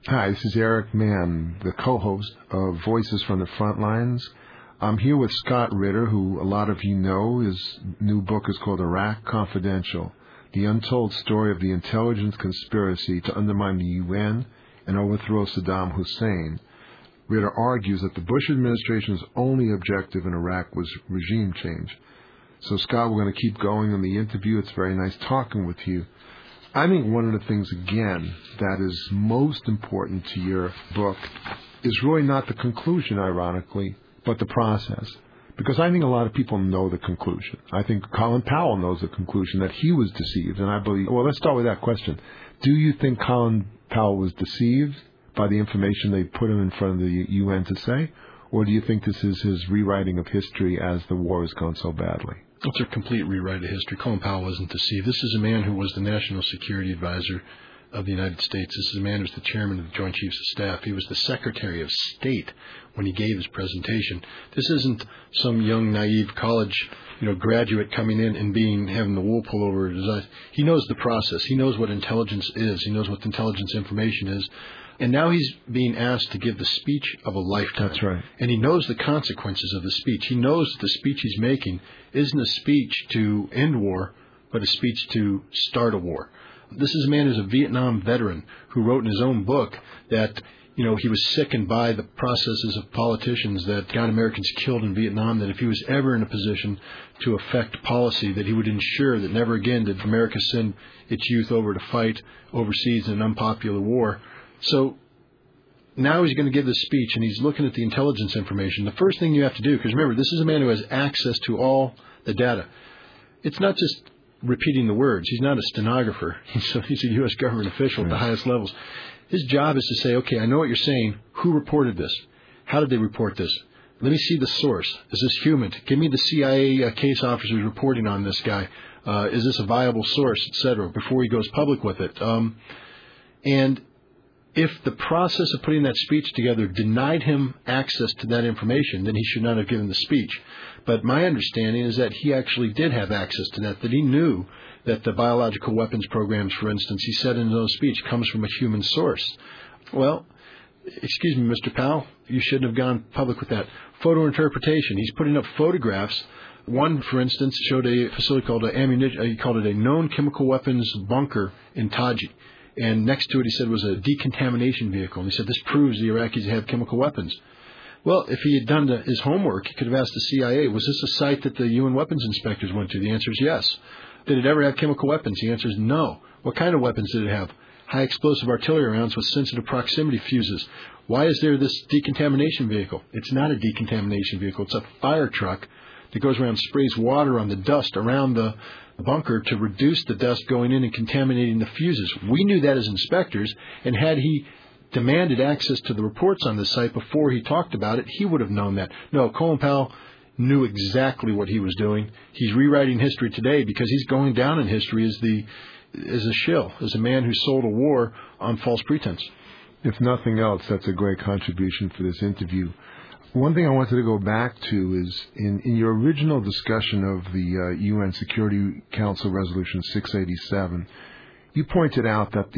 Hi, this is Eric Mann, the co-host of Voices from the Front Lines. I'm here with Scott Ritter, who a lot of you know. His new book is called Iraq Confidential, The Untold Story of the Intelligence Conspiracy to Undermine the UN and Overthrow Saddam Hussein. Ritter argues that the Bush administration's only objective in Iraq was regime change. So, Scott, we're going to keep going in the interview. It's very nice talking with you. I think one of the things, again, that is most important to your book is really not the conclusion, ironically, but the process. Because I think a lot of people know the conclusion. I think Colin Powell knows the conclusion, that he was deceived. And I believe, well, let's start with that question. Do you think Colin Powell was deceived by the information they put him in front of the UN to say? Or do you think this is his rewriting of history as the war has gone so badly? It's a complete rewrite of history. Colin Powell wasn't deceived. This is a man who was the National Security Advisor of the United States. This is a man who was the chairman of the Joint Chiefs of Staff. He was the Secretary of State when he gave his presentation. This isn't some young, naive college, graduate coming in and having the wool pull over his eyes. He knows the process. He knows what intelligence is. He knows what intelligence information is. And now he's being asked to give the speech of a lifetime. That's right. And he knows the consequences of the speech. He knows the speech he's making isn't a speech to end war, but a speech to start a war. This is a man who's a Vietnam veteran who wrote in his own book that, he was sickened by the processes of politicians that got Americans killed in Vietnam, that if he was ever in a position to affect policy, that he would ensure that never again did America send its youth over to fight overseas in an unpopular war. So now he's going to give this speech, and he's looking at the intelligence information. The first thing you have to do, because remember, this is a man who has access to all the data. It's not just repeating the words. He's not a stenographer. He's a U.S. government official at the highest levels. His job is to say, okay, I know what you're saying. Who reported this? How did they report this? Let me see the source. Is this human? Give me the CIA case officers reporting on this guy. Is this a viable source, et cetera, before he goes public with it. And if the process of putting that speech together denied him access to that information, then he should not have given the speech. But my understanding is that he actually did have access to that he knew that the biological weapons programs, for instance, he said in his own speech, comes from a human source. Well, excuse me, Mr. Powell, you shouldn't have gone public with that. Photo interpretation. He's putting up photographs. One, for instance, showed a facility called he called it a known chemical weapons bunker in Taji. And next to it, he said, was a decontamination vehicle. And he said, this proves the Iraqis have chemical weapons. Well, if he had done his homework, he could have asked the CIA, was this a site that the UN weapons inspectors went to? The answer is yes. Did it ever have chemical weapons? The answer is no. What kind of weapons did it have? High explosive artillery rounds with sensitive proximity fuses. Why is there this decontamination vehicle? It's not a decontamination vehicle. It's a fire truck that goes around, sprays water on the dust around the bunker to reduce the dust going in and contaminating the fuses. We knew that as inspectors, and had he demanded access to the reports on this site before he talked about it, he would have known that. No, Colin Powell knew exactly what he was doing. He's rewriting history today because he's going down in history as a shill, as a man who sold a war on false pretense. If nothing else, that's a great contribution for this interview. One thing I wanted to go back to is in your original discussion of the UN Security Council Resolution 687, you pointed out that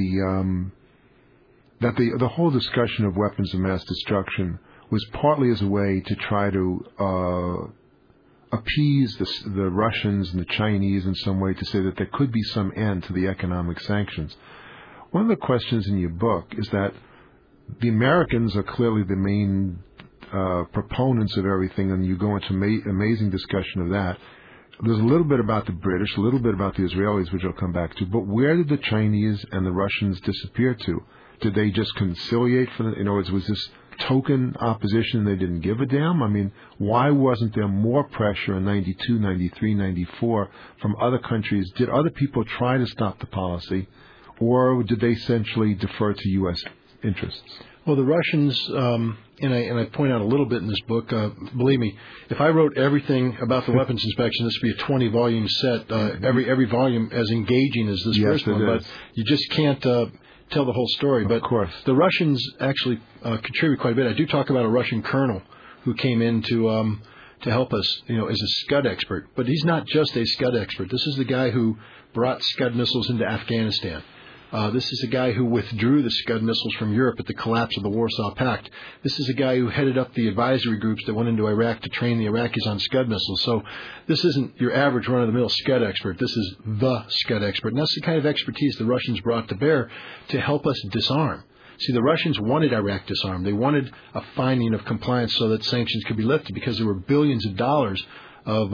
the whole discussion of weapons of mass destruction was partly as a way to try to appease the Russians and the Chinese in some way, to say that there could be some end to the economic sanctions. One of the questions in your book is that the Americans are clearly the main proponents of everything, and you go into amazing discussion of that. There's a little bit about the British, a little bit about the Israelis, which I'll come back to, but where did the Chinese and the Russians disappear to? Did they just conciliate in other words, was this token opposition and they didn't give a damn? I mean, why wasn't there more pressure in 92, 93, 94 from other countries? Did other people try to stop the policy, or did they essentially defer to U.S. interests? Well, the Russians, and I point out a little bit in this book, believe me, if I wrote everything about the weapons inspection, this would be a 20-volume set, every volume as engaging as this first one, but you just can't tell the whole story. But of course, the Russians actually contribute quite a bit. I do talk about a Russian colonel who came in to help us, as a Scud expert. But he's not just a Scud expert. This is the guy who brought Scud missiles into Afghanistan. This is a guy who withdrew the Scud missiles from Europe at the collapse of the Warsaw Pact. This is a guy who headed up the advisory groups that went into Iraq to train the Iraqis on Scud missiles. So this isn't your average run-of-the-mill Scud expert. This is the Scud expert. And that's the kind of expertise the Russians brought to bear to help us disarm. See, the Russians wanted Iraq disarmed. They wanted a finding of compliance so that sanctions could be lifted because there were billions of dollars of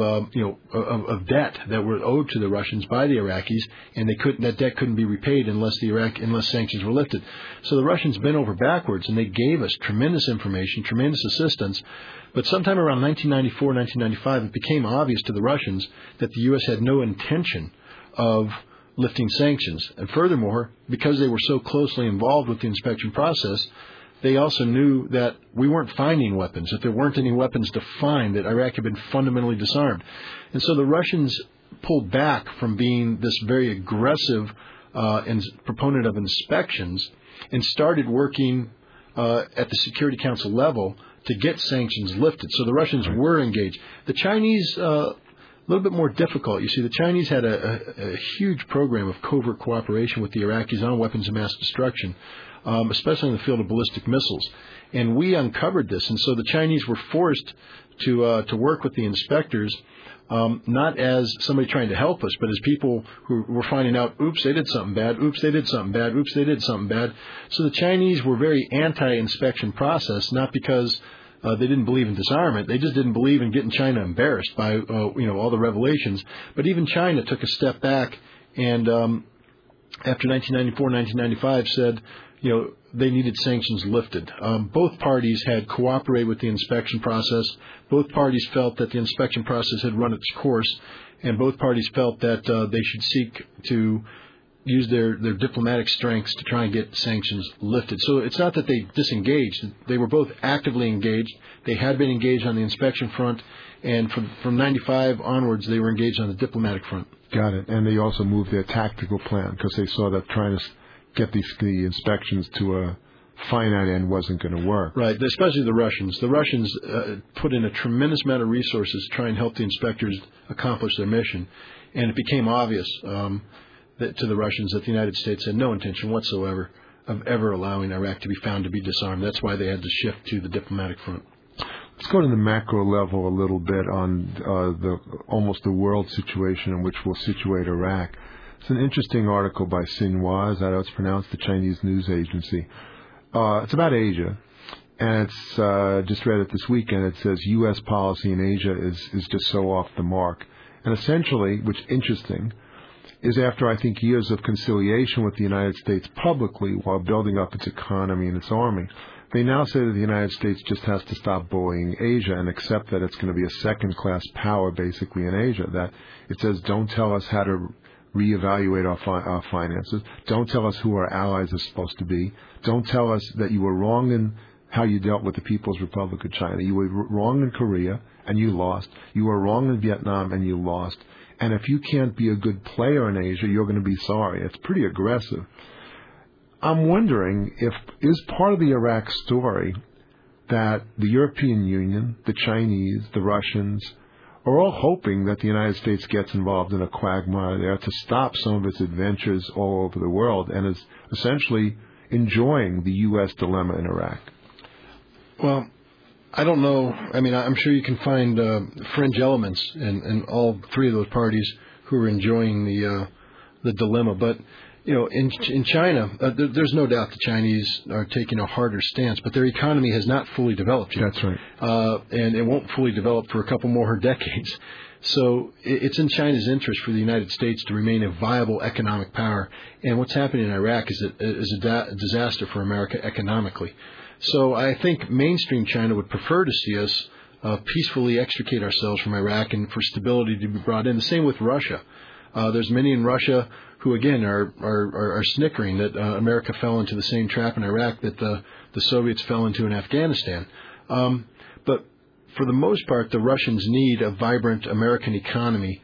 debt that were owed to the Russians by the Iraqis, and that debt couldn't be repaid unless sanctions were lifted. So the Russians bent over backwards, and they gave us tremendous information, tremendous assistance. But sometime around 1994, 1995, it became obvious to the Russians that the U.S. had no intention of lifting sanctions. And furthermore, because they were so closely involved with the inspection process, they also knew that we weren't finding weapons, that there weren't any weapons to find, that Iraq had been fundamentally disarmed. And so the Russians pulled back from being this very aggressive proponent of inspections and started working at the Security Council level to get sanctions lifted. So the Russians were engaged. The Chinese, a little bit more difficult. You see, the Chinese had a huge program of covert cooperation with the Iraqis on weapons of mass destruction, especially in the field of ballistic missiles. And we uncovered this, and so the Chinese were forced to work with the inspectors, not as somebody trying to help us, but as people who were finding out, oops, they did something bad, oops, they did something bad, oops, they did something bad. So the Chinese were very anti-inspection process, not because they didn't believe in disarmament. They just didn't believe in getting China embarrassed by all the revelations. But even China took a step back and after 1994, 1995 said, they needed sanctions lifted. Both parties had cooperated with the inspection process. Both parties felt that the inspection process had run its course, and both parties felt that they should seek to use their diplomatic strengths to try and get sanctions lifted. So it's not that they disengaged. They were both actively engaged. They had been engaged on the inspection front, and from 95 onwards, they were engaged on the diplomatic front. Got it. And they also moved their tactical plan because they saw that trying to get the inspections to a finite end wasn't going to work. Right, especially the Russians. The Russians put in a tremendous amount of resources to try and help the inspectors accomplish their mission. And it became obvious to the Russians that the United States had no intention whatsoever of ever allowing Iraq to be found to be disarmed. That's why they had to shift to the diplomatic front. Let's go to the macro level a little bit on almost the world situation in which we'll situate Iraq. It's an interesting article by Xinhua, is that how it's pronounced, the Chinese news agency. It's about Asia, and it's just read it this weekend. It says U.S. policy in Asia is just so off the mark. And essentially, which is interesting, is after, I think, years of conciliation with the United States publicly while building up its economy and its army, they now say that the United States just has to stop bullying Asia and accept that it's going to be a second-class power, basically, in Asia. That it says, don't tell us how to reevaluate our finances. Don't tell us who our allies are supposed to be. Don't tell us that you were wrong in how you dealt with the People's Republic of China. You were wrong in Korea, and you lost. You were wrong in Vietnam, and you lost. And if you can't be a good player in Asia, you're going to be sorry. It's pretty aggressive. I'm wondering if is part of the Iraq story that the European Union, the Chinese, the Russians are all hoping that the United States gets involved in a quagmire there to stop some of its adventures all over the world and is essentially enjoying the U.S. dilemma in Iraq. Well, I don't know. I mean, I'm sure you can find fringe elements in all three of those parties who are enjoying the dilemma. But, in China, there's no doubt the Chinese are taking a harder stance, but their economy has not fully developed yet. That's right. And it won't fully develop for a couple more decades. So it's in China's interest for the United States to remain a viable economic power. And what's happening in Iraq is a disaster for America economically. So I think mainstream China would prefer to see us peacefully extricate ourselves from Iraq and for stability to be brought in. The same with Russia. There's many in Russia who, again, are snickering that America fell into the same trap in Iraq that the Soviets fell into in Afghanistan. But for the most part, the Russians need a vibrant American economy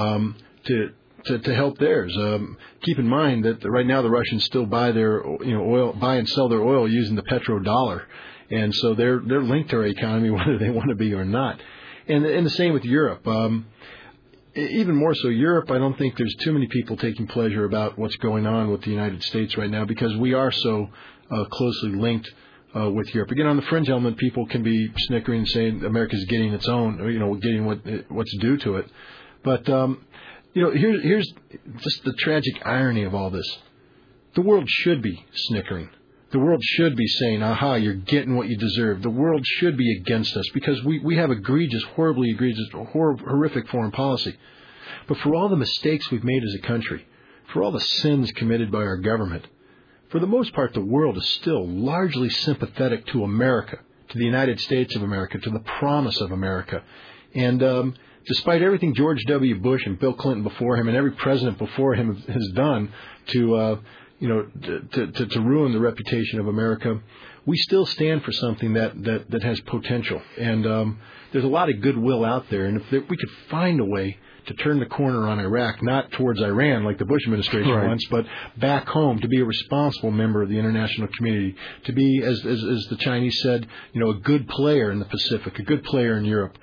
to help theirs. Keep in mind that right now the Russians still buy their buy and sell their oil using the petrodollar, and so they're linked to our economy whether they want to be or not. And the same with Europe. even more so, Europe, I don't think there's too many people taking pleasure about what's going on with the United States right now because we are so closely linked with Europe. Again, on the fringe element, people can be snickering and saying America's getting its own, getting what's due to it. But, here's just the tragic irony of all this. The world should be snickering. The world should be saying, aha, you're getting what you deserve. The world should be against us because we have horribly egregious, horrific foreign policy. But for all the mistakes we've made as a country, for all the sins committed by our government, for the most part, the world is still largely sympathetic to America, to the United States of America, to the promise of America. And despite everything George W. Bush and Bill Clinton before him and every president before him has done to ruin the reputation of America, we still stand for something that has potential. And there's a lot of goodwill out there. And if we could find a way to turn the corner on Iraq, not towards Iran like the Bush administration wants, but back home, to be a responsible member of the international community, to be, as the Chinese said, a good player in the Pacific, a good player in Europe.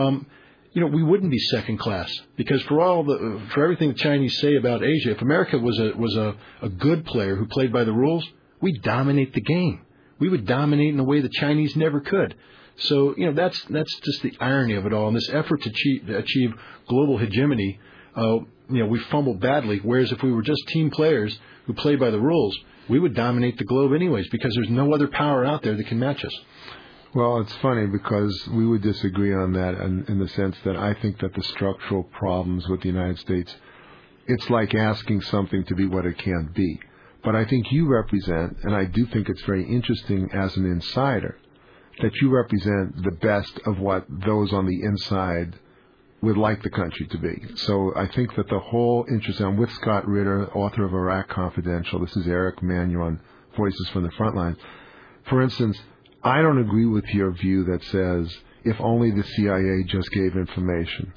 We wouldn't be second class because for everything the Chinese say about Asia, if America was a good player who played by the rules, we'd dominate the game. We would dominate in a way the Chinese never could. So that's just the irony of it all. In this effort to achieve global hegemony, we fumbled badly. Whereas if we were just team players who play by the rules, we would dominate the globe anyways because there's no other power out there that can match us. Well, it's funny because we would disagree on that in the sense that I think that the structural problems with the United States, it's like asking something to be what it can't be. But I think you represent, and I do think it's very interesting as an insider, that you represent the best of what those on the inside would like the country to be. So I think that the whole interest, I'm with Scott Ritter, author of Iraq Confidential. This is Eric Manuel on Voices from the Frontlines. For instance, I don't agree with your view that says, if only the CIA just gave information.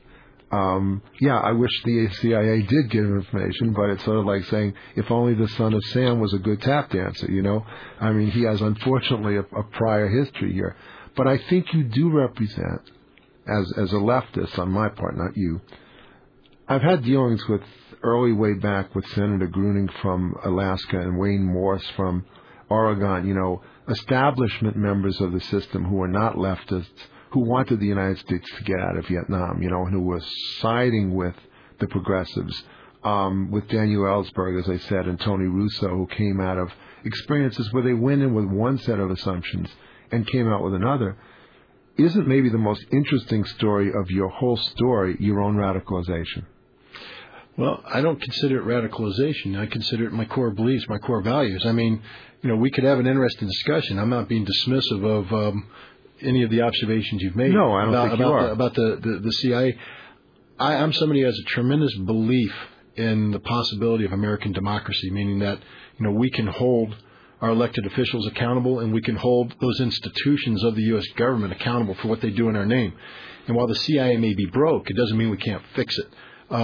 I wish the CIA did give information, but it's sort of like saying, if only the son of Sam was a good tap dancer, I mean, he has, unfortunately, a prior history here. But I think you do represent, as a leftist on my part, not you. I've had dealings with, early way back, with Senator Gruning from Alaska and Wayne Morse from Oregon, establishment members of the system who are not leftists, who wanted the United States to get out of Vietnam, and who was siding with the progressives, with Daniel Ellsberg, as I said, and Tony Russo, who came out of experiences where they went in with one set of assumptions and came out with another. Isn't maybe the most interesting story of your whole story your own radicalization? Well, I don't consider it radicalization. I consider it my core beliefs, my core values. I mean, we could have an interesting discussion. I'm not being dismissive of any of the observations you've made. No, I don't think you are. About the CIA. I'm somebody who has a tremendous belief in the possibility of American democracy, meaning that, we can hold our elected officials accountable and we can hold those institutions of the U.S. government accountable for what they do in our name. And while the CIA may be broke, it doesn't mean we can't fix it.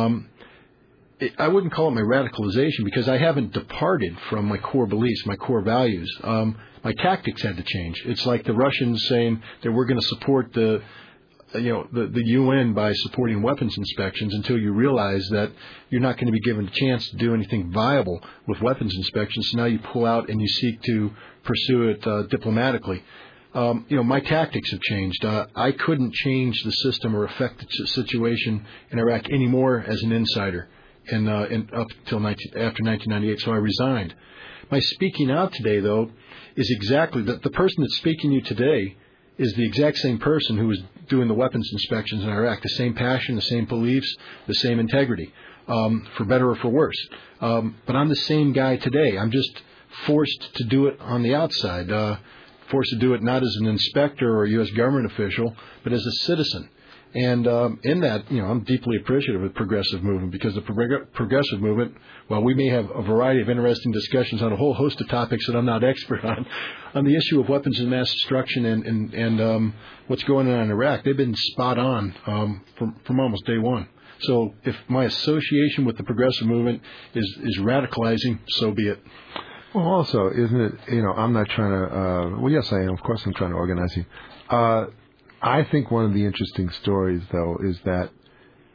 I wouldn't call it my radicalization because I haven't departed from my core beliefs, my core values. My tactics had to change. It's like the Russians saying that we're going to support the UN by supporting weapons inspections until you realize that you're not going to be given a chance to do anything viable with weapons inspections. So now you pull out and you seek to pursue it diplomatically. My tactics have changed. I couldn't change the system or affect the situation in Iraq anymore as an insider. Up till after 1998, so I resigned. My speaking out today, though, is exactly the person that's speaking to you today is the exact same person who was doing the weapons inspections in Iraq. The same passion, the same beliefs, the same integrity, for better or for worse. But I'm the same guy today. I'm just forced to do it on the outside, forced to do it not as an inspector or a U.S. government official, but as a citizen. And in that, I'm deeply appreciative of the progressive movement because the progressive movement, while we may have a variety of interesting discussions on a whole host of topics that I'm not expert on the issue of weapons of mass destruction and what's going on in Iraq, they've been spot on from almost day one. So if my association with the progressive movement is radicalizing, so be it. Well, also, isn't it, I'm not trying to, yes, I am. Of course I'm trying to organize you. I think one of the interesting stories, though, is that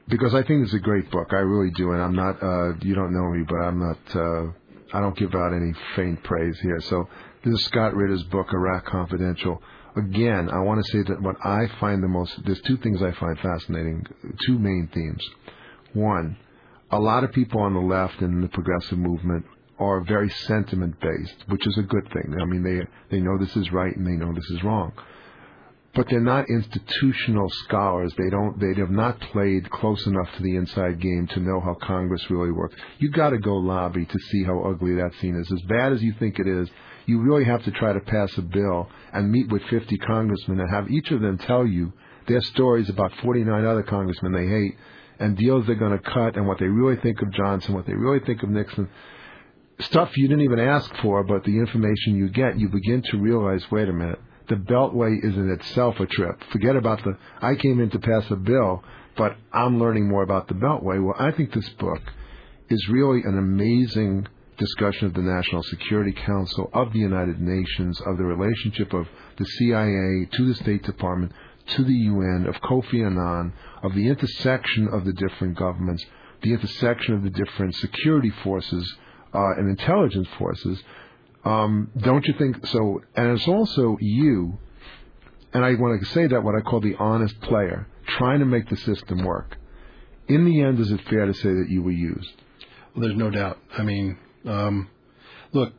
because I think it's a great book. I really do, and I'm not. You don't know me, but I'm not. I don't give out any faint praise here. So this is Scott Ritter's book, Iraq Confidential. Again, I want to say that what I find there's two things I find fascinating, two main themes. One, a lot of people on the left and the progressive movement are very sentiment-based, which is a good thing. I mean, they know this is right and they know this is wrong. But they're not institutional scholars. They have not played close enough to the inside game to know how Congress really works. You got to go lobby to see how ugly that scene is. As bad as you think it is, you really have to try to pass a bill and meet with 50 congressmen and have each of them tell you their stories about 49 other congressmen they hate and deals they're going to cut and what they really think of Johnson, what they really think of Nixon. Stuff you didn't even ask for, but the information you get, you begin to realize, wait a minute, the Beltway is in itself a trip. Forget about I came in to pass a bill, but I'm learning more about the Beltway. Well, I think this book is really an amazing discussion of the National Security Council, of the United Nations, of the relationship of the CIA to the State Department, to the UN, of Kofi Annan, of the intersection of the different governments, the intersection of the different security forces and intelligence forces. Don't you think so? And it's also you, and I want to say that what I call the honest player, trying to make the system work. In the end, is it fair to say that you were used? Well, there's no doubt. I mean, look,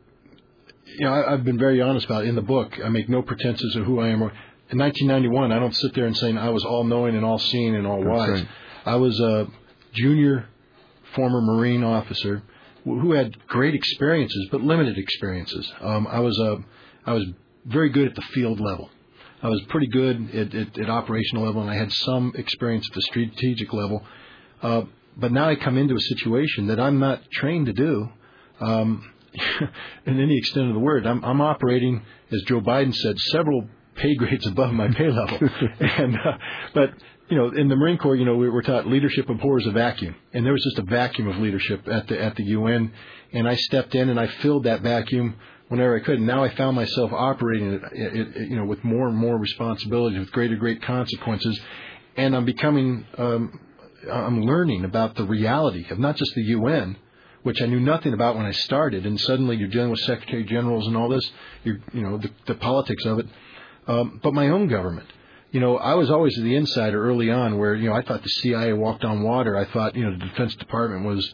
I've been very honest about it. In the book, I make no pretenses of who I am. In 1991, I don't sit there and say I was all-knowing and all-seeing and all-wise. Right. I was a junior former Marine officer who had great experiences, but limited experiences. I was very good at the field level. I was pretty good at operational level, and I had some experience at the strategic level. But now I come into a situation that I'm not trained to do, in any extent of the word. I'm operating, as Joe Biden said, several pay grades above my pay level. But in the Marine Corps, we were taught leadership abhors a vacuum, and there was just a vacuum of leadership at the UN, and I stepped in and I filled that vacuum whenever I could. And now I found myself operating it, with more and more responsibility, with great consequences, and I'm becoming, I'm learning about the reality of not just the UN, which I knew nothing about when I started, and suddenly you're dealing with secretary generals and all this, the politics of it, but my own government. I was always the insider early on where, I thought the CIA walked on water. I thought, the Defense Department was,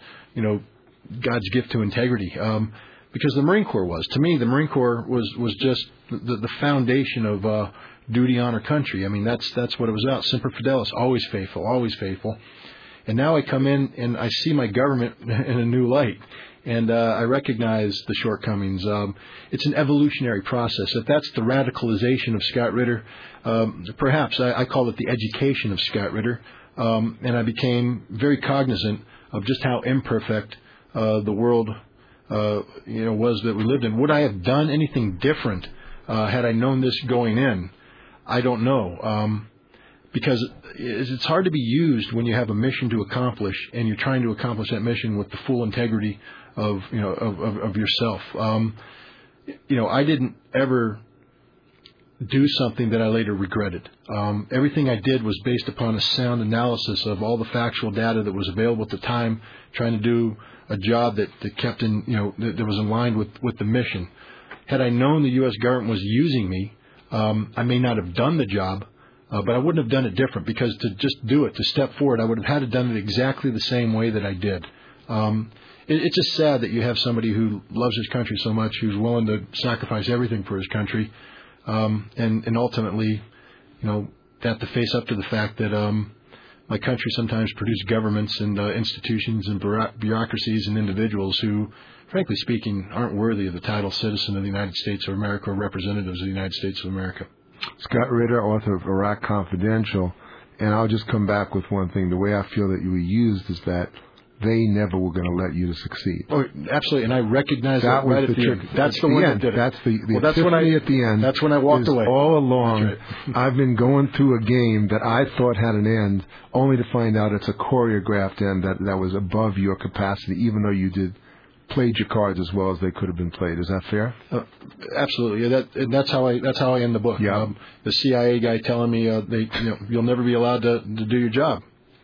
God's gift to integrity. Because the Marine Corps was. To me, the Marine Corps was just the foundation of duty, honor, country. I mean, that's what it was about. Semper Fidelis, always faithful, always faithful. And now I come in and I see my government in a new light. And I recognize the shortcomings. It's an evolutionary process. If that's the radicalization of Scott Ritter, perhaps I call it the education of Scott Ritter. And I became very cognizant of just how imperfect the world, was that we lived in. Would I have done anything different had I known this going in? I don't know. Because it's hard to be used when you have a mission to accomplish and you're trying to accomplish that mission with the full integrity of yourself. I didn't ever do something that I later regretted. Everything I did was based upon a sound analysis of all the factual data that was available at the time, trying to do a job that kept in, that was in line with the mission. Had I known the U.S. government was using me, I may not have done the job, but I wouldn't have done it different, because to just do it, to step forward, I would have had to done it exactly the same way that I did. It's just sad that you have somebody who loves his country so much, who's willing to sacrifice everything for his country, and ultimately, have to face up to the fact that my country sometimes produces governments and institutions and bureaucracies and individuals who, frankly speaking, aren't worthy of the title citizen of the United States of America or representatives of the United States of America. Scott Ritter, author of Iraq Confidential, and I'll just come back with one thing. The way I feel that you were used is that they never were going to let you to succeed. Oh, absolutely, and I recognize that right at the end. That's the one that did it. That's the epiphany at the end. That's when I walked away. All along, right. I've been going through a game that I thought had an end, only to find out it's a choreographed end that was above your capacity, even though you played your cards as well as they could have been played. Is that fair? Absolutely. Yeah, that's how I end the book. Yeah. The CIA guy telling me you'll never be allowed to do your job.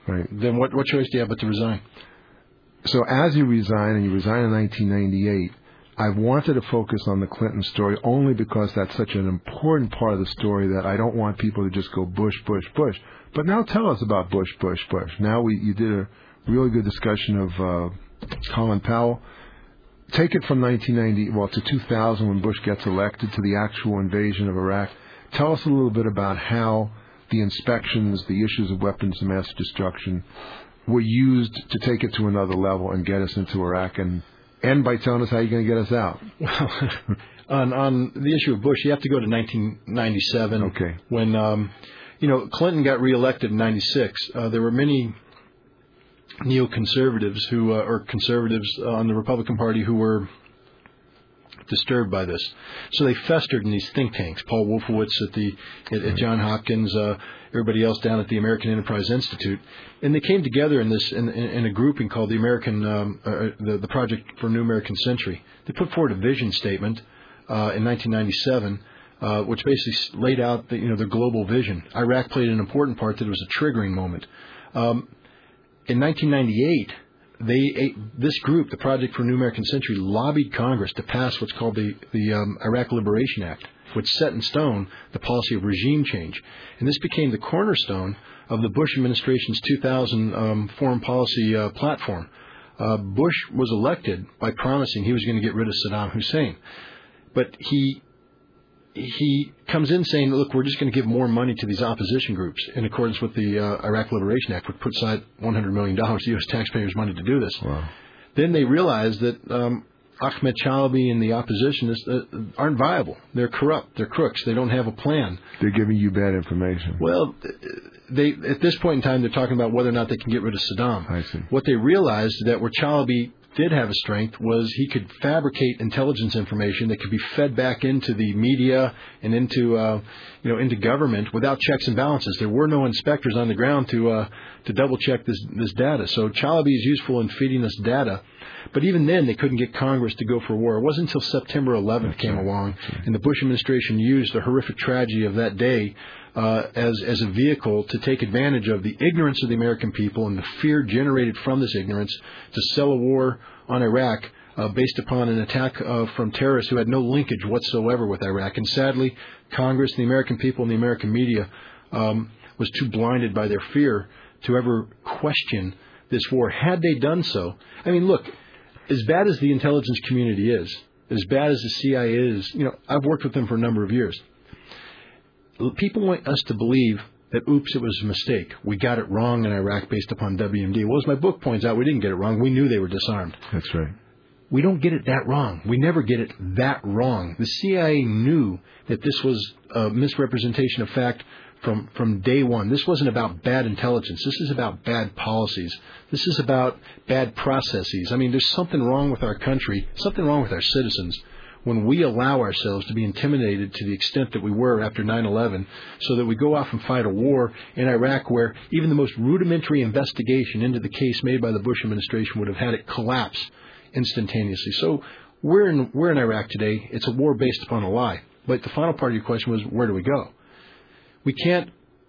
Right. then what choice do you have but to resign? So as you resign, and you resign in 1998, I wanted to focus on the Clinton story only because that's such an important part of the story that I don't want people to just go Bush, Bush, Bush. But now tell us about Bush, Bush, Bush. Now you did a really good discussion of Colin Powell. Take it from 1990, to 2000 when Bush gets elected to the actual invasion of Iraq. Tell us a little bit about how the inspections, the issues of weapons of mass destruction were used to take it to another level and get us into Iraq, and end by telling us how you're going to get us out. Well, on the issue of Bush, you have to go to 1997. Okay. When, Clinton got reelected in 96. There were many neoconservatives or conservatives on the Republican Party who were disturbed by this. So they festered in these think tanks. Paul Wolfowitz at Johns Hopkins, everybody else down at the American Enterprise Institute, and they came together in a grouping called the the Project for a New American Century. They put forward a vision statement in 1997, which basically laid out the global vision. Iraq played an important part. That it was a triggering moment. In 1998. This group, the Project for a New American Century, lobbied Congress to pass what's called the Iraq Liberation Act, which set in stone the policy of regime change. And this became the cornerstone of the Bush administration's 2000 foreign policy platform. Bush was elected by promising he was going to get rid of Saddam Hussein. But he comes in saying, look, we're just going to give more money to these opposition groups in accordance with the Iraq Liberation Act, which puts aside $100 million, U.S. taxpayers' money to do this. Wow. Then they realized that Ahmed Chalabi and the oppositionists aren't viable. They're corrupt. They're crooks. They don't have a plan. They're giving you bad information. Well, at this point in time, they're talking about whether or not they can get rid of Saddam. I see. What they realized is that where Chalabi did have a strength was he could fabricate intelligence information that could be fed back into the media and into government without checks and balances. There were no inspectors on the ground to double check this data. So Chalabi is useful in feeding us data, but even then they couldn't get Congress to go for war. It wasn't until September 11th came along, and the Bush administration used the horrific tragedy of that day as a vehicle to take advantage of the ignorance of the American people and the fear generated from this ignorance to sell a war on Iraq based upon an attack from terrorists who had no linkage whatsoever with Iraq. And sadly, Congress, the American people, and the American media was too blinded by their fear to ever question this war. Had they done so, I mean, look, as bad as the intelligence community is, as bad as the CIA is, I've worked with them for a number of years. People want us to believe that, oops, it was a mistake. We got it wrong in Iraq based upon WMD. Well, as my book points out, we didn't get it wrong. We knew they were disarmed. That's right. We don't get it that wrong. We never get it that wrong. The CIA knew that this was a misrepresentation of fact from day one. This wasn't about bad intelligence. This is about bad policies. This is about bad processes. I mean, there's something wrong with our country, something wrong with our citizens, when we allow ourselves to be intimidated to the extent that we were after 9/11, so that we go off and fight a war in Iraq where even the most rudimentary investigation into the case made by the Bush administration would have had it collapse instantaneously. So we're in Iraq today. It's a war based upon a lie. But the final part of your question was, where do we go? We can't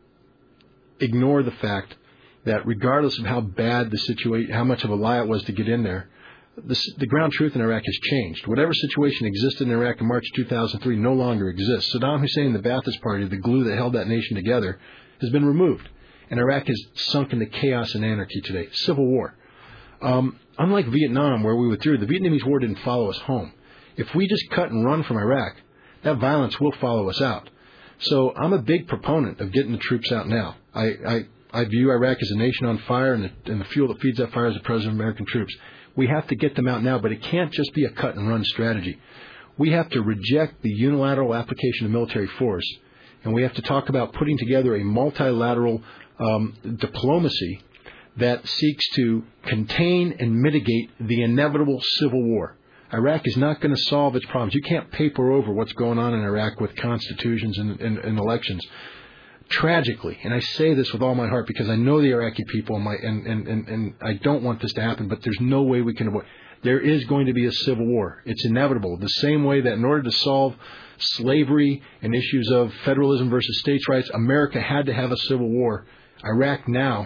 ignore the fact that regardless of how bad the situation, how much of a lie it was to get in there, the ground truth in Iraq has changed. Whatever situation existed in Iraq in March 2003 no longer exists. Saddam Hussein and the Ba'athist Party, the glue that held that nation together, has been removed. And Iraq has sunk into chaos and anarchy today. Civil war. Unlike Vietnam, where we withdrew, the Vietnamese War didn't follow us home. If we just cut and run from Iraq, that violence will follow us out. So I'm a big proponent of getting the troops out now. I view Iraq as a nation on fire, and the fuel that feeds that fire is the presence of American troops. We have to get them out now, but it can't just be a cut-and-run strategy. We have to reject the unilateral application of military force, and we have to talk about putting together a multilateral diplomacy that seeks to contain and mitigate the inevitable civil war. Iraq is not going to solve its problems. You can't paper over what's going on in Iraq with constitutions and elections. Tragically, and I say this with all my heart because I know the Iraqi people and I don't want this to happen, but there's no way we can avoid. There is going to be a civil war. It's inevitable. The same way that in order to solve slavery and issues of federalism versus states' rights, America had to have a civil war. Iraq now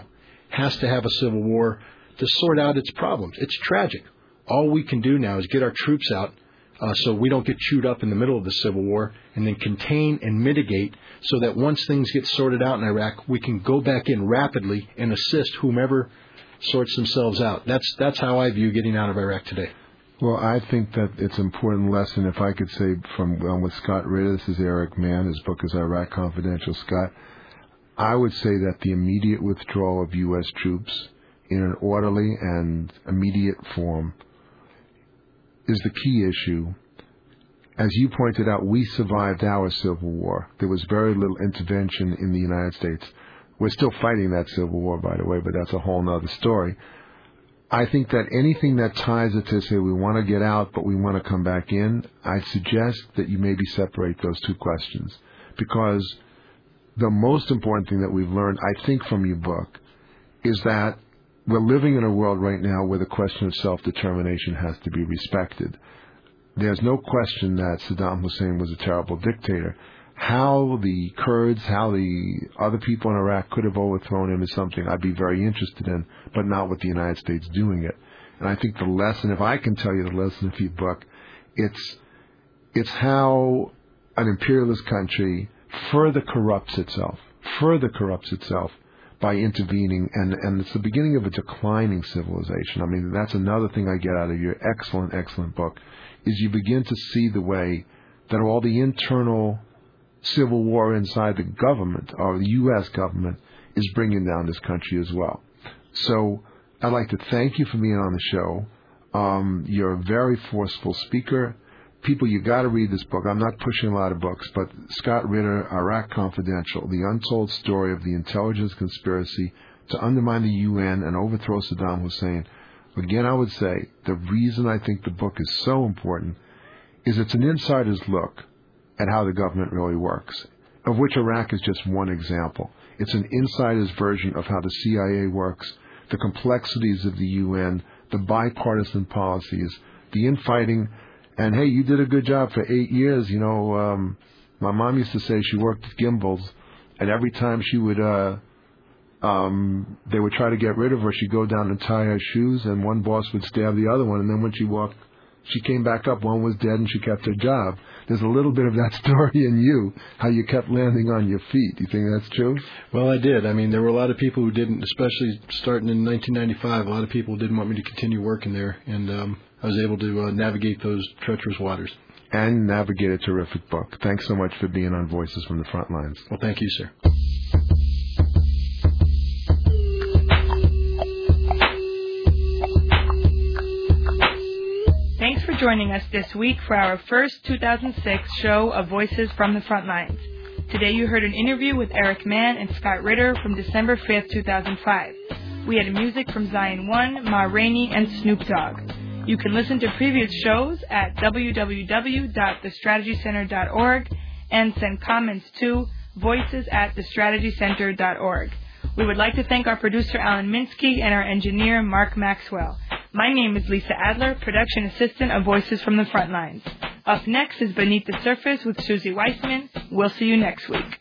has to have a civil war to sort out its problems. It's tragic. All we can do now is get our troops out so we don't get chewed up in the middle of the civil war, and then contain and mitigate so that once things get sorted out in Iraq, we can go back in rapidly and assist whomever sorts themselves out. That's how I view getting out of Iraq today. Well, I think that it's an important lesson, if I could say, from with Scott Ritter. This is Eric Mann. His book is Iraq Confidential. Scott, I would say that the immediate withdrawal of U.S. troops in an orderly and immediate form is the key issue. As you pointed out, we survived our Civil War. There was very little intervention in the United States. We're still fighting that Civil War, by the way, but that's a whole other story. I think that anything that ties it to say we want to get out but we want to come back in, I'd suggest that you maybe separate those two questions. Because the most important thing that we've learned, I think, from your book is that we're living in a world right now where the question of self-determination has to be respected. There's no question that Saddam Hussein was a terrible dictator. How the Kurds, how the other people in Iraq could have overthrown him is something I'd be very interested in, but not with the United States doing it. And I think the lesson, if I can tell you the lesson of your book, it's how an imperialist country further corrupts itself by intervening, and it's the beginning of a declining civilization. I mean, that's another thing I get out of your excellent book, is you begin to see the way that all the internal civil war inside the government, or the U.S. government, is bringing down this country as well. So I'd like to thank you for being on the show. You're a very forceful speaker. People, you got to read this book. I'm not pushing a lot of books, but Scott Ritter, Iraq Confidential, The Untold Story of the Intelligence Conspiracy to Undermine the UN and Overthrow Saddam Hussein. Again, I would say the reason I think the book is so important is it's an insider's look at how the government really works, of which Iraq is just one example. It's an insider's version of how the CIA works, the complexities of the UN, the bipartisan policies, the infighting. And, hey, you did a good job for 8 years. You know, my mom used to say she worked at Gimbel's, and every time she would, they would try to get rid of her, she'd go down and tie her shoes, and one boss would stab the other one, and then when she walked, she came back up, one was dead, and she kept her job. There's a little bit of that story in you, how you kept landing on your feet. Do you think that's true? Well, I did. I mean, there were a lot of people who didn't, especially starting in 1995, a lot of people didn't want me to continue working there, and I was able to navigate those treacherous waters. And navigate a terrific book. Thanks so much for being on Voices from the Front Lines. Well, thank you, sir. Thanks for joining us this week for our first 2006 show of Voices from the Front Lines. Today you heard an interview with Eric Mann and Scott Ritter from December 5th, 2005. We had music from Zion One, Ma Rainey, and Snoop Dogg. You can listen to previous shows at www.thestrategycenter.org and send comments to voices@thestrategycenter.org. We would like to thank our producer, Alan Minsky, and our engineer, Mark Maxwell. My name is Lisa Adler, production assistant of Voices from the Front Lines. Up next is Beneath the Surface with Susie Weissman. We'll see you next week.